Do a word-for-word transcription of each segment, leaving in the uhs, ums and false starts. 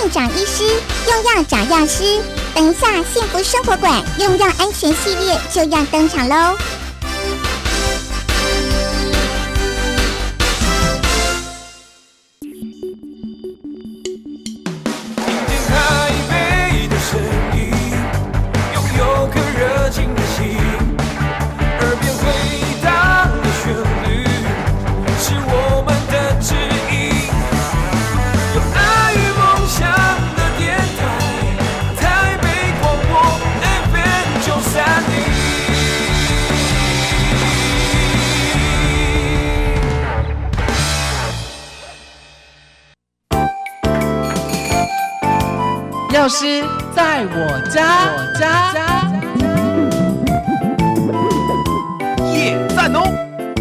长医师，用药找药师。等一下，幸福生活馆用药安全系列就要登场喽！ 药师在我家，我家耶赞哦！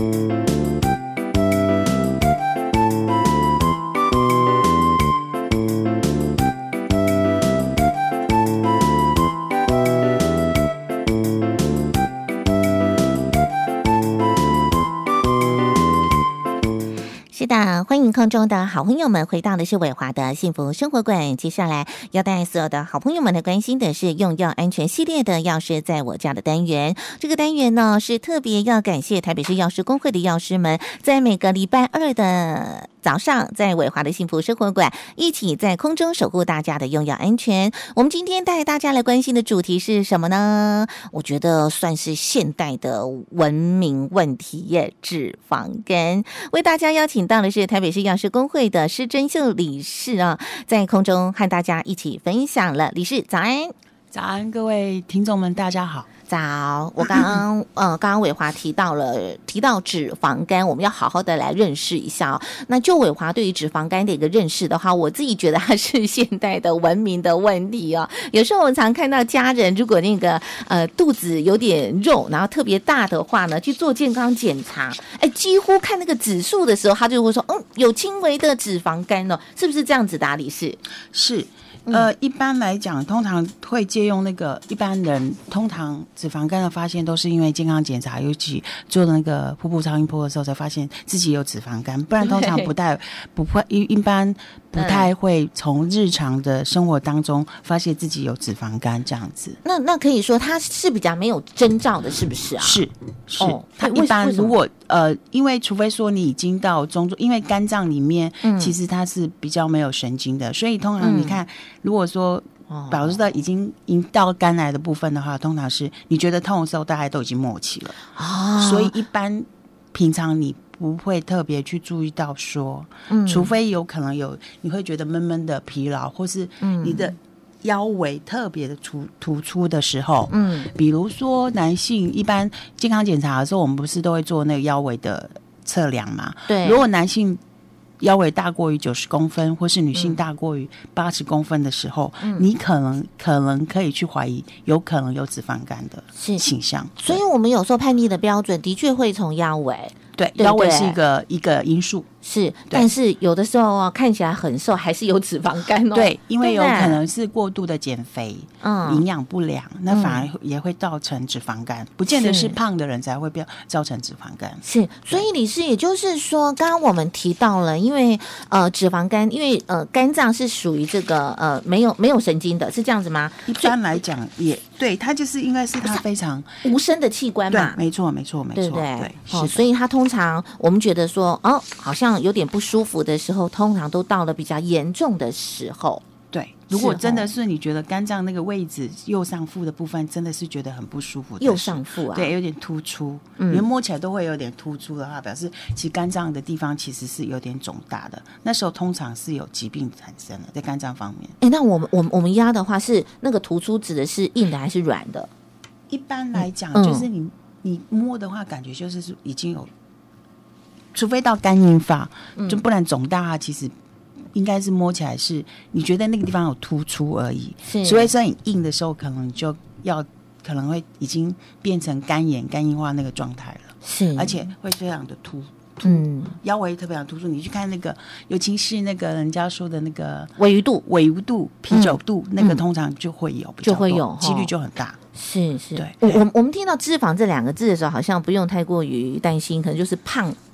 是的，欢迎空中的好朋友们回到的是伟华的幸福生活馆。接下来要带所有的好朋友们来关心的是用药安全系列的药师在我家的单元。这个单元呢是特别要感谢台北市药师公会的药师们，在每个礼拜二的早上，在伟华的幸福生活馆一起在空中守护大家的用药安全。我们今天带大家来关心的主题是什么呢？我觉得算是现代的文明问题耶，脂肪肝。为大家邀请到的是台北市药师公会的施珍秀理事啊，在空中和大家一起分享了。理事早安。 早安，各位听众们，大家好。 早，我刚刚呃，刚刚伟华提到了提到脂肪肝，我们要好好的来认识一下哦。那就伟华对于脂肪肝的一个认识的话，我自己觉得它是现代的文明的问题哦。有时候我们常看到家人如果那个呃肚子有点肉，然后特别大的话呢，去做健康检查，哎，几乎看那个指数的时候，他就会说，嗯，有轻微的脂肪肝哦，是不是这样子的啊，理事？ 是。呃，一般来讲，通常会借用那个一般人，通常脂肪肝的发现都是因为健康检查，尤其做那个腹部超音波的时候才发现自己有脂肪肝，不然通常不太不会一一般不太会从日常的生活当中发现自己有脂肪肝这样子。 那那可以说他是比较没有征兆的，是不是啊？ 是是， 哦、 他一般如果呃，因为除非说你已经到中度，因为肝脏里面、嗯、其实它是比较没有神经的，所以通常你看。嗯如果说表示到已经已经到肝癌的部分的话，通常是你觉得痛的时候，大概都已经末期了啊，所以一般平常你不会特别去注意到说，嗯，除非有可能有你会觉得闷闷的疲劳，或是你的腰围特别的突突出的时候，嗯，比如说男性一般健康检查的时候，我们不是都会做那个腰围的测量嘛？对，如果男性腰围大过于九十公分，或是女性大过于八十公分的时候、嗯、你可能可能可以去怀疑有可能有脂肪肝的倾向。 所以我们有时候判定的标准的确会从腰围， 对, 对腰围是一个一个因素， 是，但是有的时候、啊、看起来很瘦还是有脂肪肝哦。 对，因为有可能是过度的减肥，嗯，营养不良，那反而也会造成脂肪肝，不见得是胖的人才会造成脂肪肝。 是，所以理事也就是说，刚刚我们提到了，因为呃脂肪肝，因为呃肝脏是属于这个呃没有没有神经的，是这样子吗？ 一般来讲也对，它就是应该是它非常无声的器官嘛。 对，没错没错没错，对对对、 哦，所以它通常我们觉得说哦好像有点不舒服的时候，通常都到了比较严重的时候。 对，如果真的是你觉得肝脏那个位置右上腹的部分真的是觉得很不舒服， 右上腹啊， 对，有点突出，嗯，你摸起来都会有点突出的话，表示其实肝脏的地方其实是有点肿大的，那时候通常是有疾病产生的，在肝脏方面。 哎，那我们我们我们压的话是那个突出指的是硬的还是软的？ 一般来讲，嗯、就是你你摸的话，感觉就是已经有，除非到肝硬化，嗯、就不然肿大，其实。应该是摸起来是你觉得那个地方有突出而已，所以说你硬的时候可能就要可能会已经变成肝炎肝硬化那个状态了，是，而且会非常的突突、嗯、腰围特别突出。你去看那个尤其是那个人家说的那个尾鱼肚尾鱼肚啤酒肚、嗯、那个通常就会有比较多，就会有几率就很大。 是是， 对， 我我我们听到脂肪这两个字的时候，好像不用太过于担心，可能就是胖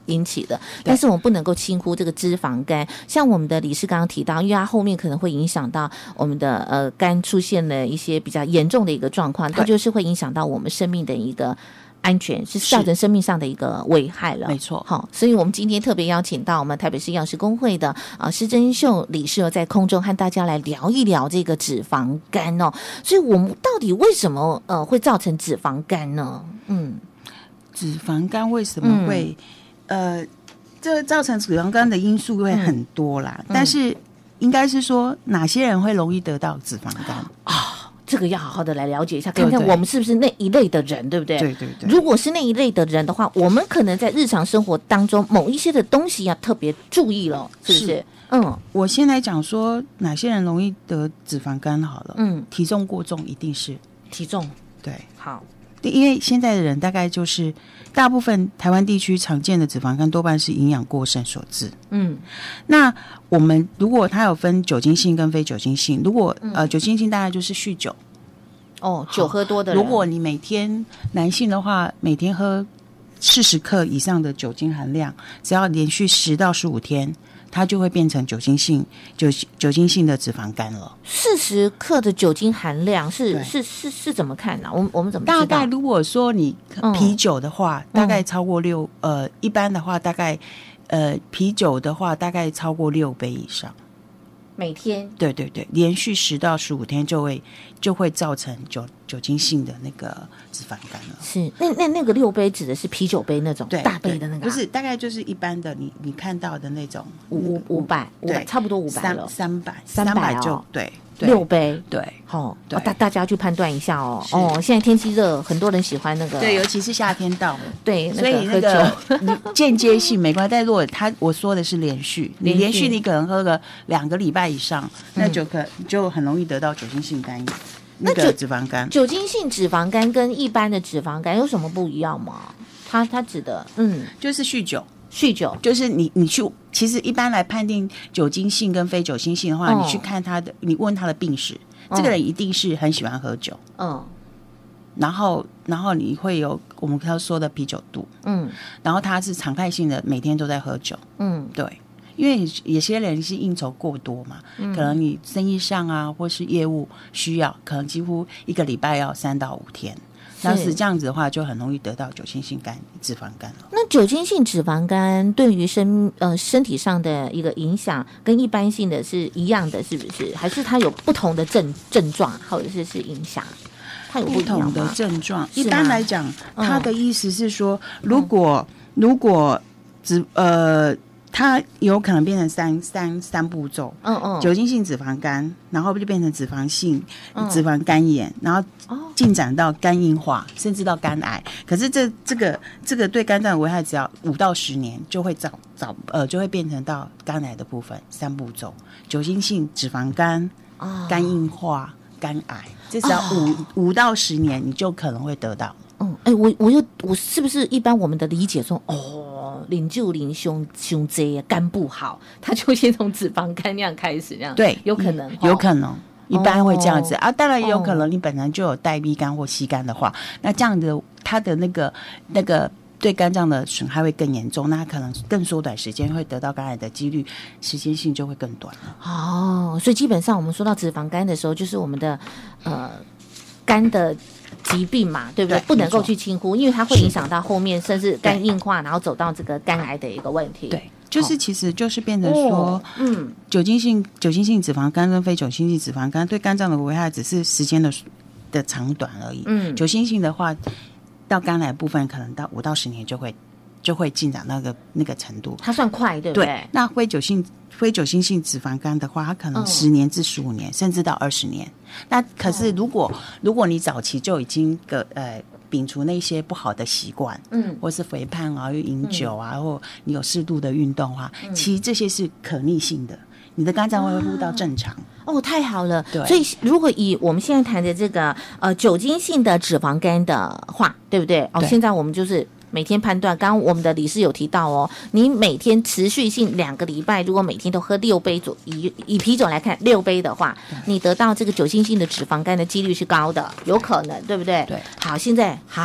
引起的，但是我们不能够轻忽这个脂肪肝。像我们的理事刚刚提到，因为它后面可能会影响到我们的呃肝出现了一些比较严重的一个状况，它就是会影响到我们生命的一个安全，是造成生命上的一个危害了。 没错， 好，所以我们今天特别邀请到我们台北市药师公会的啊施珍秀理事在空中和大家来聊一聊这个脂肪肝哦。所以我们到底为什么呃会造成脂肪肝呢？嗯， 脂肪肝为什么会、嗯、呃，这造成脂肪肝的因素会很多啦，嗯、但是应该是说哪些人会容易得到脂肪肝啊？这个要好好的来了解一下，看看我们是不是那一类的人，对不对？ 对对对。 如果是那一类的人的话，我们可能在日常生活当中某一些的东西要特别注意了，是不是？是嗯，我先来讲说哪些人容易得脂肪肝好了。嗯，体重过重一定是体重， 对， 好， 因为现在的人大概就是大部分台湾地区常见的脂肪肝多半是营养过剩所致。嗯，那我们如果它有分酒精性跟非酒精性，如果、嗯、呃酒精性大概就是酗酒。 哦，酒喝多的人， 如果你每天男性的话，每天喝四十克以上的酒精含量，只要连续十到十五天，它就会变成酒精性酒酒精性的脂肪肝了。 四十克的酒精含量是是是是怎么看呢、啊？我们我们怎么知道？ 大概如果说你啤酒的话，嗯、大概超过六呃，一般的话大概呃啤酒的话大概超过六杯以上。 每天对对对，连续十到十五天就会就会造成酒酒精性的那个脂肪肝了。 是那那那个六杯指的是啤酒杯那种大杯的那个、啊， 不是，大概就是一般的你你看到的那种五五五百五百差不多五百了， 三百三百就对。 六杯， 对， 好、哦，大大家去判断一下哦。哦，现在天气热，很多人喜欢那个， 对，尤其是夏天到了， 对， 所以那个间接性没关系。但如果他我说的是连续，你连续你可能喝个两个礼拜以上，那就可就很容易得到酒精性肝炎，那个脂肪肝。 酒精性脂肪肝跟一般的脂肪肝有什么不一样吗？它它指的，嗯， 就是酗酒。 酗酒就是你，你去，其实一般来判定酒精性跟非酒精性的话，哦、你去看他的，你问他的病史，哦、这个人一定是很喜欢喝酒，嗯，然后，然后你会有我们刚说的啤酒肚，嗯，然后他是常态性的，每天都在喝酒，嗯，对，因为有些人是应酬过多嘛，嗯、可能你生意上啊，或是业务需要，可能几乎一个礼拜要三到五天。那是这样子的话，就很容易得到酒精性肝脂肪肝了。 那酒精性脂肪肝对于身呃身体上的一个影响，跟一般性的是一样的，是不是？还是它有不同的症症状，或者是是影响？它有不一样吗？ 不同的症状。一般来讲，他的意思是说，嗯、如果如果脂呃。它有可能变成三三三步骤，嗯嗯，酒精性脂肪肝，然后就变成脂肪性脂肪肝炎，嗯、然后进展到肝硬化，甚至到肝癌。可是这这个这个对肝脏的危害，只要五到十年就会早早呃就会变成到肝癌的部分。三步骤：酒精性脂肪肝、哦、肝硬化、肝癌，这只要五、哦、五到十年，你就可能会得到。 嗯，哎、欸，我我又我是不是一般我们的理解说，哦，领就领胸胸椎肝不好，他就先从脂肪肝那样开始，这样对， 有可能， 有可能，一般会这样子、哦、啊。当然也有可能你本来就有带 B 肝或 C 肝的话，那这样的他的那个那个对肝脏的损害会更严重，那可能更缩短时间，会得到肝癌的几率时间性就会更短了。 哦，所以基本上我们说到脂肪肝的时候，就是我们的呃肝的疾病嘛，对不对？对，不能够去轻忽，因为它会影响到后面，甚至肝硬化，然后走到这个肝癌的一个问题。 对，就是其实就是变成说，哦、嗯，酒精性酒精性脂肪肝跟非酒精性脂肪肝对肝脏的危害只是时间的的长短而已。嗯，酒精性的话，到肝癌部分可能到五到十年就会就会进展到那个那个程度。 它算快，对不对？ 对，那非酒精非酒精性脂肪肝的话，它可能十年至十五年，嗯、甚至到二十年。那可是如果、哦、如果你早期就已经个呃摒除那些不好的习惯，嗯，或是肥胖啊、又饮酒啊，嗯、或你有适度的运动的话，嗯、其实这些是可逆性的，你的肝脏会恢复到正常。 哦，太好了！对，所以如果以我们现在谈的这个呃酒精性的脂肪肝的话，对不对？哦，对，现在我们就是每天判断，刚刚我们的理事有提到哦，你每天持续性两个礼拜，如果每天都喝六杯左以以啤酒来看，六杯的话，你得到这个酒精性的脂肪肝的几率是高的，有可能，对不对？ 对。 好，现在好，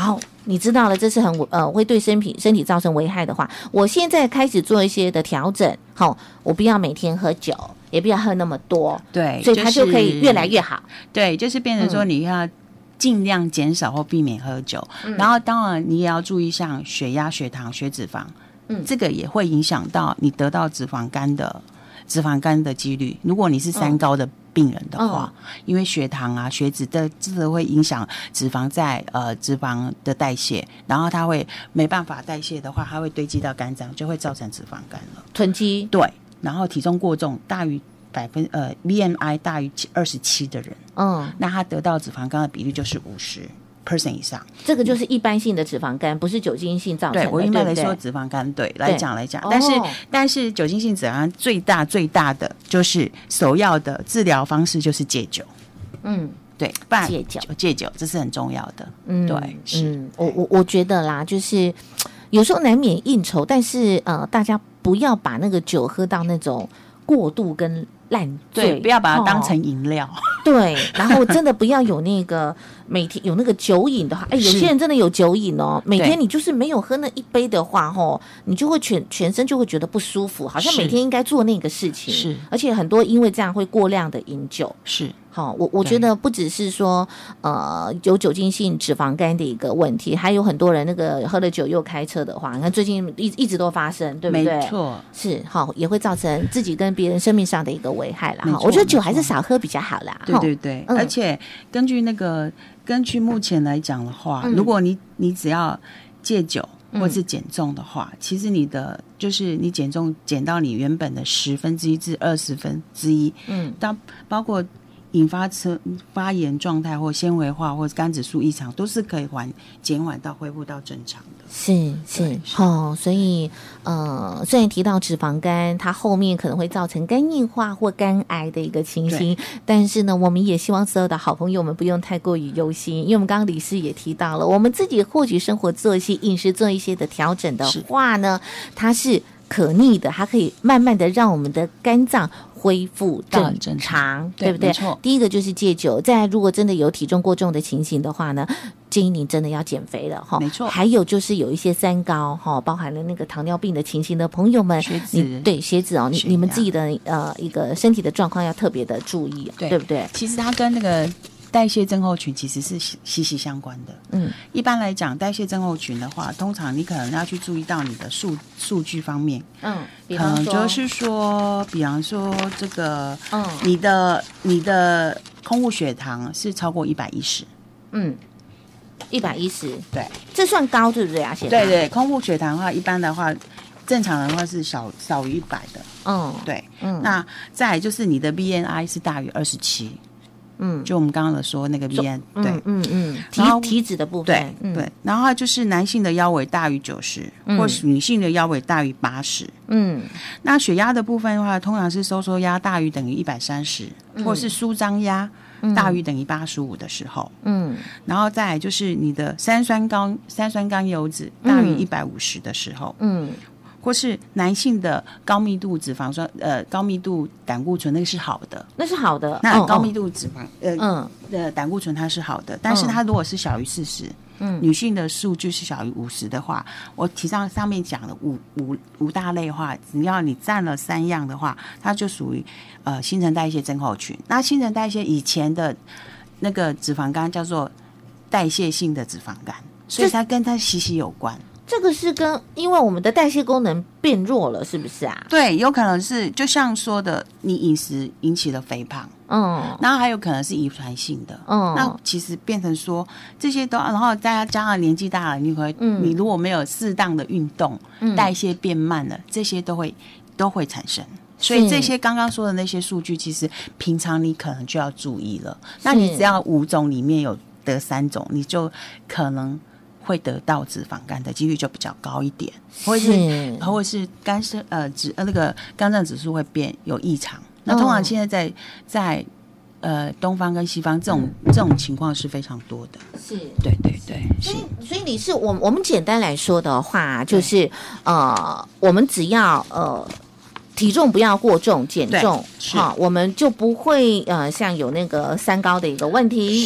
你知道了这是很呃会对身体身体造成危害的话，我现在开始做一些的调整，好，我不要每天喝酒，也不要喝那么多， 对， 所以它就可以越来越好。 对，就是变成说你要尽量减少或避免喝酒，嗯、然后当然你也要注意像血压、血糖、血脂肪，嗯，这个也会影响到你得到脂肪肝的脂肪肝的几率。如果你是三高的病人的话，嗯、因为血糖啊、血脂的这个会影响脂肪在呃脂肪的代谢，然后它会没办法代谢的话，它会堆积到肝脏，就会造成脂肪肝了。 囤积， 对，然后体重过重大于百分呃 B M I 大于二十七的人，嗯，那他得到脂肪肝的比率就是五十 percent 以上。 这个就是一般性的脂肪肝，不是酒精性造成的。 对，我一般来说对对脂肪肝，对来讲来讲， 哦、 但是但是酒精性脂肪肝最大最大的就是首要的治疗方式就是戒酒。嗯，对，不然戒酒戒酒这是很重要的。嗯，对，是。 嗯、我我我觉得啦，就是有时候难免应酬，但是呃，大家不要把那个酒喝到那种过度跟烂醉， 对，不要把它当成饮料。哦、 对，然后真的不要有那个每天有那个酒瘾的话，哎，有些人真的有酒瘾哦。每天你就是没有喝那一杯的话，吼，你就会全全身就会觉得不舒服，好像每天应该做那个事情。是，而且很多因为这样会过量的饮酒。是。好，我我觉得不只是说呃有酒精性脂肪肝的一个问题，还有很多人那个喝了酒又开车的话，你看最近一一直都发生，对不对？ 没错， 是好，也会造成自己跟别人生命上的一个危害啦。我觉得酒还是少喝比较好啦。 对对对，嗯、而且根据那个根据目前来讲的话，嗯、如果你你只要戒酒或是减重的话，嗯、其实你的就是你减重减到你原本的十分之一至二十分之一，嗯，当包括引发车发炎状态或纤维化或肝指数异常，都是可以缓减缓到恢复到正常的。 是是哦，所以呃，虽然提到脂肪肝，它后面可能会造成肝硬化或肝癌的一个情形，但是呢，我们也希望所有的好朋友们不用太过于忧心，因为我们刚刚理事也提到了，我们自己或许生活做一些饮食做一些的调整的话呢，它是可逆的，它可以慢慢的让我们的肝脏恢复正常，常对不对？第一个就是戒酒，再来如果真的有体重过重的情形的话呢，建议你真的要减肥了哈。没错，还有就是有一些三高哈，包含了那个糖尿病的情形的朋友们，你对血脂哦，你你们自己的呃一个身体的状况要特别的注意，对, 对不对？ 其实它跟那个代谢症候群其实是息息相关的。嗯，一般来讲，代谢症候群的话，通常你可能要去注意到你的数数据方面。嗯，可能就是说，比方说这个，嗯，你的你的空腹血糖是超过一百一十。 嗯，一百一十， 对， 这算高对不对啊？血糖对对，空腹血糖的话，一般的话，正常的话是少少于一百的。嗯，对，嗯，那再来就是你的 B M I 是大于二十七。嗯，就我们刚刚的说那个 B M I， 对， 嗯嗯，体体脂的部分， 对、嗯、对，然后就是男性的腰围大于九十，或是女性的腰围大于八十，嗯，那血压的部分的话，通常是收缩压大于等于一百三十，或是舒张压大于等于八十五的时候，嗯，然后再来就是你的三酸甘三酸甘油脂大于一百五十的时候，嗯。或是男性的高密度脂肪酸，呃，高密度胆固醇那个是好的， 那是好的。 那高密度脂肪，呃，嗯，的胆固醇它是好的，但是它如果是小于四十，嗯，女性的数据是小于五十的话，我提上上面讲的五五五大类的话，只要你占了三样的话，它就属于呃新陈代谢症候群。那新陈代谢以前的那个脂肪肝叫做代谢性的脂肪肝，所以它跟它息息有关。 这个是跟因为我们的代谢功能变弱了，是不是啊？ 对，有可能是就像说的，你饮食引起了肥胖，嗯，然后还有可能是遗传性的，嗯，那其实变成说这些都，然后大家加上年纪大了，你会，嗯，你如果没有适当的运动，嗯，代谢变慢了，这些都会都会产生。所以这些刚刚说的那些数据，其实平常你可能就要注意了。那你只要五种里面有得三种，你就可能会得到脂肪肝的几率就比较高一点，或者是或者是肝肾呃指呃那个肝脏指数会变有异常。那通常现在在在呃东方跟西方这种、嗯、这种情况是非常多的。是，对对对。 所以所以你是我我们简单来说的话，就是呃我们只要呃。体重不要过重，减重，好，我们就不会呃像有那个三高的一个问题。是，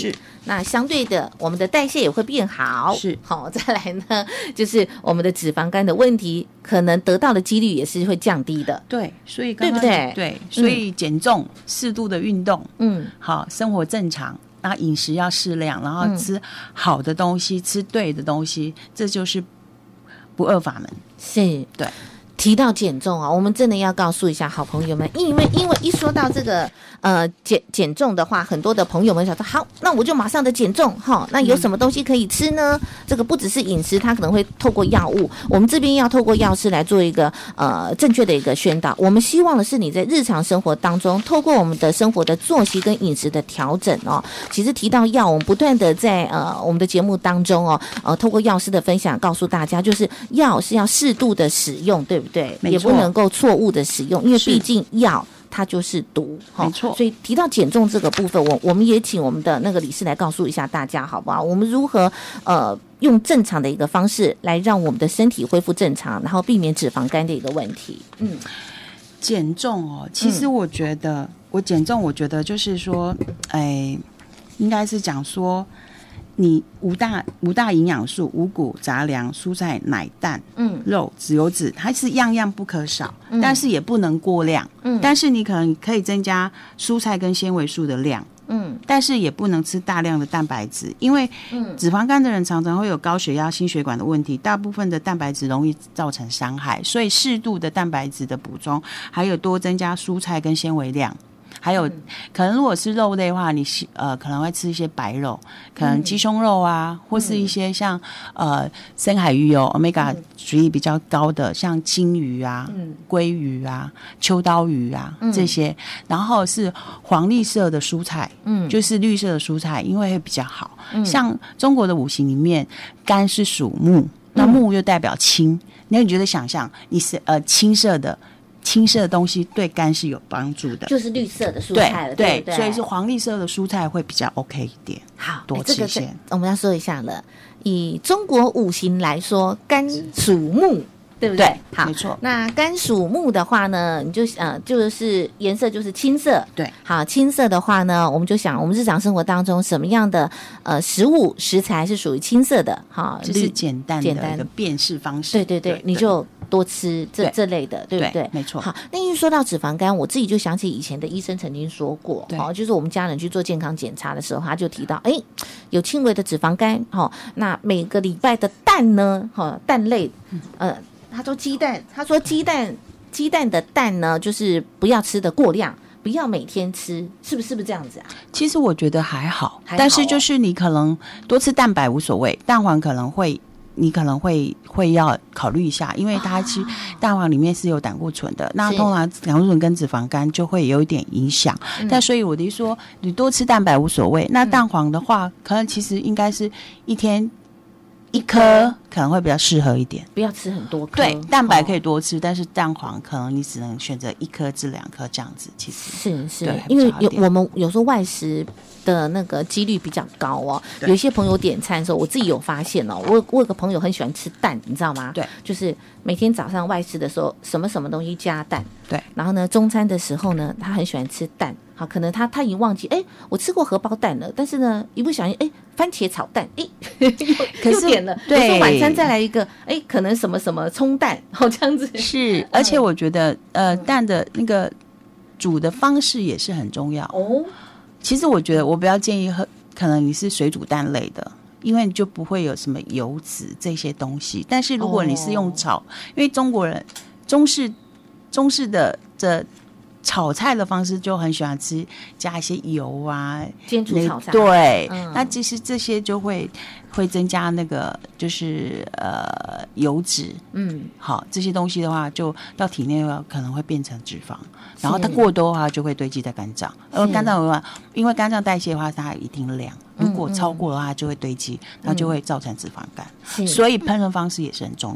那相对的我们的代谢也会变好。 是， 好，再来呢就是我们的脂肪肝的问题可能得到的几率也是会降低的。 对，所以刚刚对不对？ 对，所以减重、适度的运动， 嗯， 好，生活正常，然后饮食要适量，然后吃好的东西，嗯、吃对的东西，这就是不二法门。 是， 对。 提到减重啊，我们真的要告诉一下好朋友们，因为因为一说到这个呃减减重的话，很多的朋友们想说，好，那我就马上的减重哈。那有什么东西可以吃呢？嗯、这个不只是饮食，它可能会透过药物。我们这边要透过药师来做一个呃正确的一个宣导。我们希望的是你在日常生活当中，透过我们的生活的作息跟饮食的调整哦。其实提到药，我们不断的在呃我们的节目当中哦，呃透过药师的分享，告诉大家，就是药是要适度的使用，对不对？对，也不能够错误的使用，因为毕竟药它就是毒， 没错。 所以提到减重这个部分，我我们也请我们的那个理事来告诉一下大家，好不好？我们如何呃用正常的一个方式来让我们的身体恢复正常，然后避免脂肪肝的一个问题。嗯， 减重哦，其实我觉得、嗯、我减重，我觉得就是说，哎，应该是讲说。你五大五大营养素，五谷杂粮、蔬菜、奶蛋、嗯、肉、脂油脂，它是样样不可少，嗯、但是也不能过量。嗯，但是你可能可以增加蔬菜跟纤维素的量。嗯，但是也不能吃大量的蛋白质，因为脂肪肝的人常常会有高血压、心血管的问题，大部分的蛋白质容易造成伤害，所以适度的蛋白质的补充，还有多增加蔬菜跟纤维量。还有，可能如果是肉类的话，你呃可能会吃一些白肉，可能鸡胸肉啊，嗯、或是一些像呃深海鱼油 omega 值比较高的，像金鱼啊、嗯、鲑鱼啊、秋刀鱼啊、嗯、这些，然后是黄绿色的蔬菜，嗯，就是绿色的蔬菜，因为会比较好。嗯、像中国的五行里面，肝是属木，那木又代表青，那、嗯、你觉得想象你是呃青色的。青色的东西对肝是有帮助的， 就是绿色的蔬菜了， 对, 对, 对， 所以是黄绿色的蔬菜会比较 OK 一点。 好， 多吃一些、这个。 我们要说一下了，以中国五行来说，肝属木，对不对？ 对， 好， 没错。 那肝属木的话呢，你就呃就是颜色就是青色， 对。 好，青色的话呢，我们就想我们日常生活当中什么样的呃食物食材是属于青色的？哈， 就是简单的一个辨识方式。 对对 对, 对，你就。多吃这这类的，对不 对, 对？ 没错。 好，那因为说到脂肪肝，我自己就想起以前的医生曾经说过，哦，就是我们家人去做健康检查的时候，他就提到，哎，有轻微的脂肪肝，哦，那每个礼拜的蛋呢，哦，蛋类，呃，他说鸡蛋，他说鸡蛋，鸡蛋的蛋呢，就是不要吃的过量。不要每天吃，是不是是不是这样子啊？ 其实我觉得还好， 还好哦、 但是就是你可能多吃蛋白无所谓，蛋黄可能会。你可能会会要考虑一下，因为它其实蛋黄里面是有胆固醇的，那通常胆固醇跟脂肪肝就会有一点影响。嗯、但所以我的说，你多吃蛋白无所谓。那蛋黄的话，嗯、可能其实应该是一天一颗，可能会比较适合一点。 不要吃很多颗。 对，蛋白可以多吃，哦、但是蛋黄可能你只能选择一颗至两颗这样子。其实是是，因为有我们有时候外食的那个几率比较高哦，有一些朋友点餐的时候，我自己有发现哦，我我有个朋友很喜欢吃蛋，你知道吗？ 对， 就是每天早上外食的时候，什么什么东西加蛋， 对，然后呢，中餐的时候呢，他很喜欢吃蛋，好，可能他他已经忘记，哎，我吃过荷包蛋了，但是呢，一不小心，哎，番茄炒蛋，哎，又又点了， 对， 有时候晚餐再来一个，哎，可能什么什么葱蛋，好这样子， 是，而且我觉得，呃，蛋的那个煮的方式也是很重要哦。其实我觉得我比较建议喝，可能你是水煮蛋类的，因为你就不会有什么油脂这些东西。但是如果你是用炒，哦、因为中国人中式中式的这炒菜的方式就很喜欢吃加一些油啊， 煎煮炒菜。 对，嗯、那其实这些就会会增加那个就是呃油脂，嗯，好，这些东西的话，就到体内可能会变成脂肪，然后它过多的话就会堆积在肝脏。而肝脏的话，因为肝脏代谢的话，它有一定量，如果超过的话，就会堆积，它就会造成脂肪肝。所以烹饪方式也是很重要的。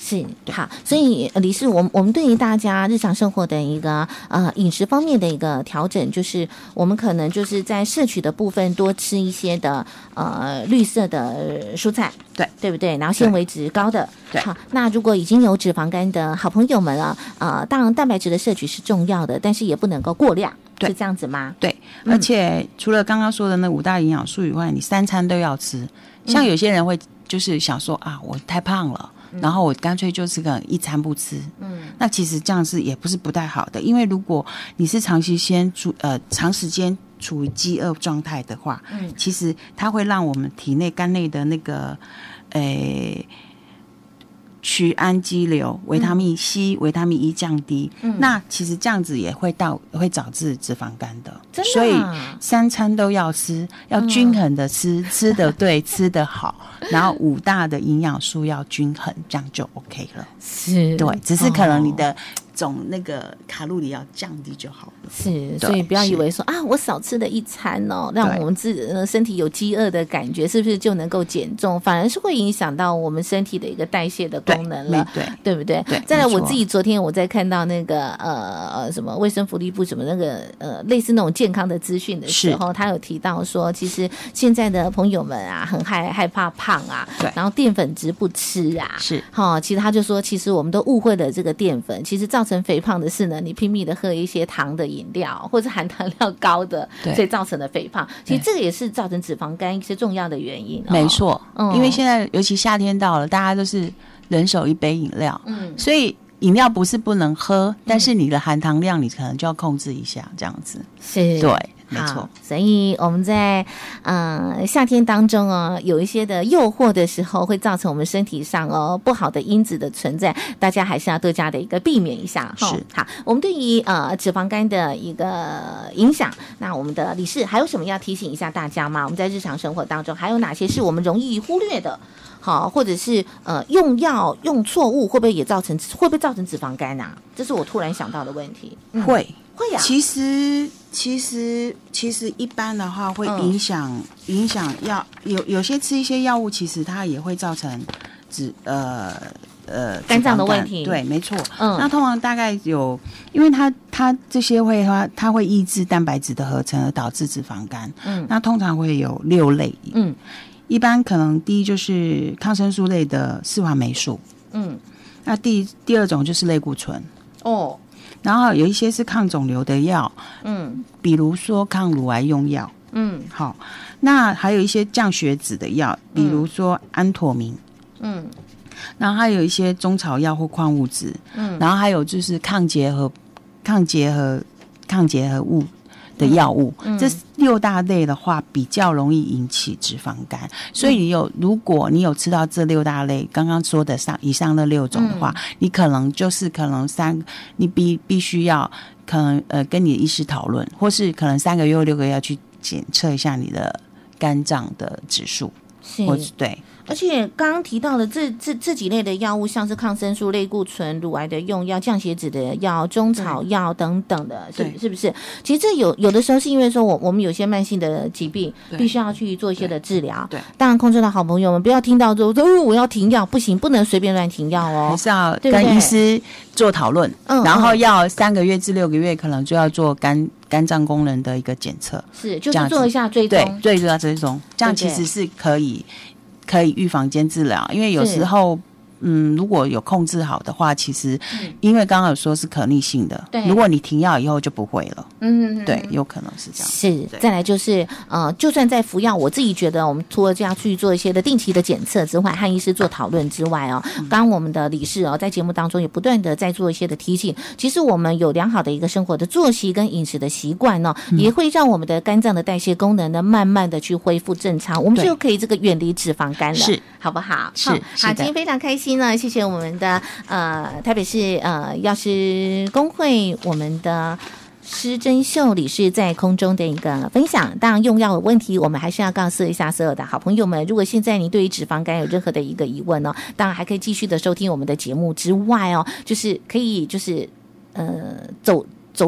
是好，所以呃李氏，我们我们对于大家日常生活的一个呃饮食方面的一个调整，就是我们可能就是在摄取的部分多吃一些的呃绿色的蔬菜， 对对不对？然后纤维值高的， 对。 好，那如果已经有脂肪肝的好朋友们了，呃，当然蛋白质的摄取是重要的，但是也不能够过量， 对， 是这样子吗？ 对，而且除了刚刚说的那五大营养素以外，你三餐都要吃。像有些人会就是想说啊，我太胖了。然后我干脆就是个一餐不吃，嗯，那其实这样是也不是不太好的，因为如果你是长期先处呃长时间处于饥饿状态的话，嗯，其实它会让我们体内肝内的那个，诶。曲氨基硫、维他命 C、嗯、维他命 E 降低、嗯，那其实这样子也会到会导致脂肪肝的。 真的啊、 所以三餐都要吃，要均衡的吃，嗯、吃的对，吃的好，然后五大的营养素要均衡，这样就 OK 了。 是， 对，只是可能你的总那个卡路里要降低就好了。 是，所以不要以为说啊，我少吃了一餐哦，让我们自己的身体有饥饿的感觉，是不是就能够减重？反而是会影响到我们身体的一个代谢的功能了， 对，对， 对不对？ 对。 再来，我自己昨天我在看到那个呃呃什么卫生福利部什么那个呃类似那种健康的资讯的时候，他有提到说，其实现在的朋友们啊，很害害怕胖啊， 对， 然后淀粉质不吃啊， 是哈、哦，其实他就说，其实我们都误会了这个淀粉，其实造成肥胖的是呢，你拼命的喝一些糖的饮料，或者含糖量高的，所以造成的肥胖。其实这个也是造成脂肪肝一些重要的原因、哦。 没错、 嗯， 因为现在尤其夏天到了，大家都是人手一杯饮料，嗯，所以饮料不是不能喝，嗯、但是你的含糖量你可能就要控制一下，这样子是对。没错， 所以我们在呃夏天当中哦，有一些的诱惑的时候，会造成我们身体上哦不好的因子的存在，大家还是要多加的一个避免一下。 是好，我们对于呃脂肪肝的一个影响，那我们的理事还有什么要提醒一下大家吗？我们在日常生活当中还有哪些是我们容易忽略的？好，或者是呃用药用错误，会不会也造成会不会造成脂肪肝啊？这是我突然想到的问题。 嗯、会会呀、啊。 其实其实其实一般的话会影响、嗯、影响药有有些吃一些药物，其实它也会造成脂呃呃肝脏的问题。 对，没错。 嗯， 那通常大概有，因为它它这些会它它会抑制蛋白质的合成，而导致脂肪肝。嗯，那通常会有六类。嗯。一般可能第一就是抗生素类的四环霉素，嗯，那第第二种就是类固醇哦，然后有一些是抗肿瘤的药，嗯，比如说抗乳癌用药，嗯，好，那还有一些降血脂的药，比如说安妥明，嗯，然后还有一些中草药或矿物质，嗯，然后还有就是抗结合、抗结合、抗结合物的药物、嗯嗯，这六大类的话比较容易引起脂肪肝，所以你有如果你有吃到这六大类刚刚说的上以上的六种的话、嗯，你可能就是可能三，你必必须要可能呃跟你的医师讨论，或是可能三个月或六个月要去检测一下你的肝脏的指数，或是对。 而且刚刚提到的这这这几类的药物，像是抗生素、类固醇、乳癌的用药、降血脂的药、中草药等等的，是是不是？其实这有有的时候是因为说我我们有些慢性的疾病，必须要去做一些的治疗。对，当然，空中的好朋友们不要听到说哦我要停药，不行，不能随便乱停药哦， 还是要跟医师做讨论，嗯，然后要三个月至六个月，可能就要做肝肝脏功能的一个检测， 是就是做一下追踪， 对，做一下追踪，这样其实是可以。可以预防兼治疗，因为有时候，嗯，如果有控制好的话，其实，嗯、因为刚刚有说是可逆性的，对，如果你停药以后就不会了，嗯，对，有可能是这样。 是，再来就是呃，就算在服药，我自己觉得，我们除了这样去做一些的定期的检测之外，和医师做讨论之外哦，刚、嗯、刚我们的理事哦，在节目当中也不断的在做一些的提醒，其实我们有良好的一个生活的作息跟饮食的习惯呢、哦嗯，也会让我们的肝脏的代谢功能呢，慢慢的去恢复正常，我们就可以这个远离脂肪肝了，是，好不好？ 是， 好，好今天非常开心呢，谢谢我们的呃台北市呃药师公会我们的施珍秀理事在空中的一个分享。当然用药的问题我们还是要告诉一下所有的好朋友们，如果现在你对于脂肪肝有任何的一个疑问哦，当然还可以继续的收听我们的节目之外哦，就是可以就是呃走走路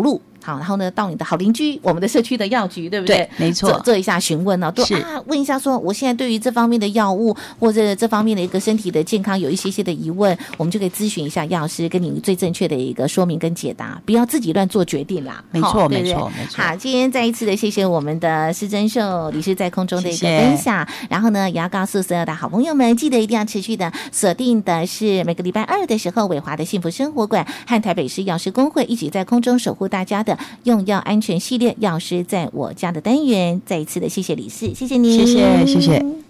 好，然后呢到你的好邻居，我们的社区的药局，对不对？ 对，没错， 做做一下询问哦，都是啊问一下说，我现在对于这方面的药物或者这方面的一个身体的健康有一些些的疑问，我们就可以咨询一下药师，跟你最正确的一个说明跟解答，不要自己乱做决定啦。 没错， 对对没错，没错。 好，今天再一次的谢谢我们的施珍秀理事在空中的一个分享，谢谢。然后呢，也要告诉所有的好朋友们，记得一定要持续的锁定的是每个礼拜二的时候，伟华的幸福生活馆和台北市药师公会一起在空中守护大家的用药安全系列药师在我家的单元。再一次的谢谢理事，谢谢您， 谢谢，谢谢。